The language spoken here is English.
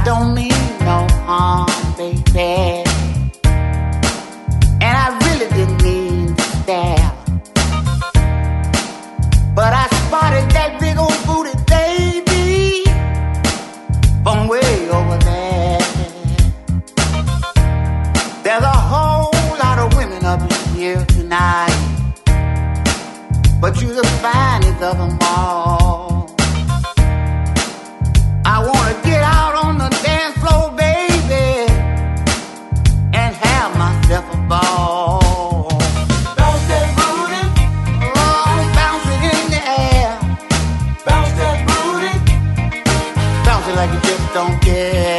don't mean no harm, baby. And I really didn't mean to stare. But I spotted that big old booty baby from way over there. There's a whole lot of women up here tonight, but you're the finest of them all. I wanna get out on the dance floor, baby, and have myself a ball. Bounce that booty, Oh, bounce it in the air. bounce that booty. Bounce it like you just don't care.